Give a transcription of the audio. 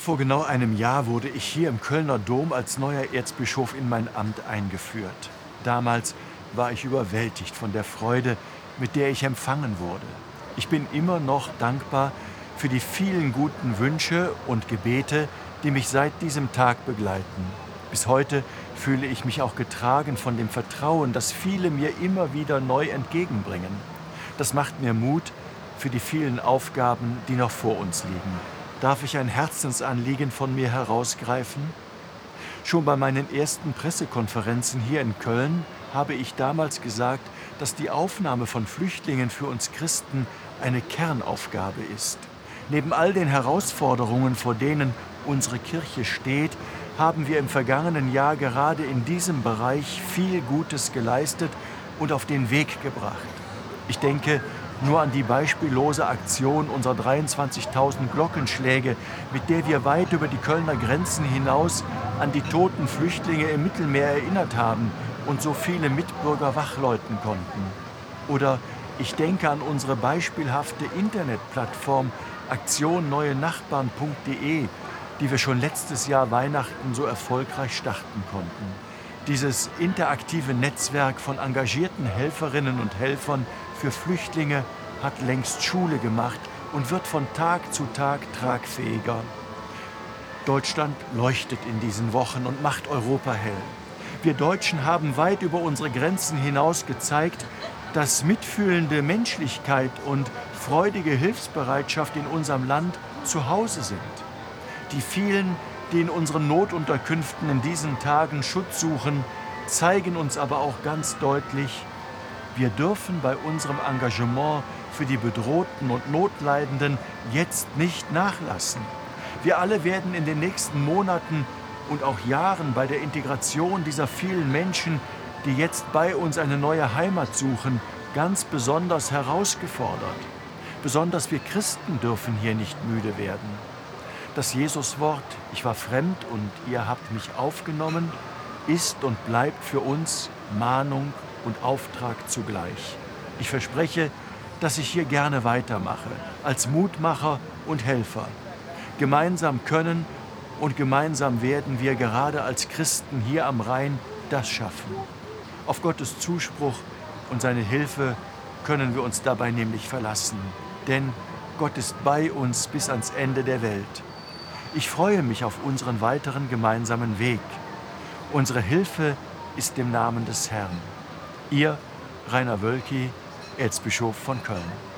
Vor genau einem Jahr wurde ich hier im Kölner Dom als neuer Erzbischof in mein Amt eingeführt. Damals war ich überwältigt von der Freude, mit der ich empfangen wurde. Ich bin immer noch dankbar für die vielen guten Wünsche und Gebete, die mich seit diesem Tag begleiten. Bis heute fühle ich mich auch getragen von dem Vertrauen, das viele mir immer wieder neu entgegenbringen. Das macht mir Mut für die vielen Aufgaben, die noch vor uns liegen. Darf ich ein Herzensanliegen von mir herausgreifen? Schon bei meinen ersten Pressekonferenzen hier in Köln habe ich damals gesagt, dass die Aufnahme von Flüchtlingen für uns Christen eine Kernaufgabe ist. Neben all den Herausforderungen, vor denen unsere Kirche steht, haben wir im vergangenen Jahr gerade in diesem Bereich viel Gutes geleistet und auf den Weg gebracht. Ich denke nur an die beispiellose Aktion unserer 23.000 Glockenschläge, mit der wir weit über die Kölner Grenzen hinaus an die toten Flüchtlinge im Mittelmeer erinnert haben und so viele Mitbürger wachläuten konnten. Oder ich denke an unsere beispielhafte Internetplattform aktionneuenachbarn.de, die wir schon letztes Jahr Weihnachten so erfolgreich starten konnten. Dieses interaktive Netzwerk von engagierten Helferinnen und Helfern für Flüchtlinge hat längst Schule gemacht und wird von Tag zu Tag tragfähiger. Deutschland leuchtet in diesen Wochen und macht Europa hell. Wir Deutschen haben weit über unsere Grenzen hinaus gezeigt, dass mitfühlende Menschlichkeit und freudige Hilfsbereitschaft in unserem Land zu Hause sind. Die vielen, die in unseren Notunterkünften in diesen Tagen Schutz suchen, zeigen uns aber auch ganz deutlich, wir dürfen bei unserem Engagement für die Bedrohten und Notleidenden jetzt nicht nachlassen. Wir alle werden in den nächsten Monaten und auch Jahren bei der Integration dieser vielen Menschen, die jetzt bei uns eine neue Heimat suchen, ganz besonders herausgefordert. Besonders wir Christen dürfen hier nicht müde werden. Das Jesuswort, ich war fremd und ihr habt mich aufgenommen, ist und bleibt für uns Mahnung und Auftrag zugleich. Ich verspreche, dass ich hier gerne weitermache, als Mutmacher und Helfer. Gemeinsam können und gemeinsam werden wir gerade als Christen hier am Rhein das schaffen. Auf Gottes Zuspruch und seine Hilfe können wir uns dabei nämlich verlassen, denn Gott ist bei uns bis ans Ende der Welt. Ich freue mich auf unseren weiteren gemeinsamen Weg. Unsere Hilfe ist im Namen des Herrn. Ihr, Rainer Wölki, Erzbischof von Köln.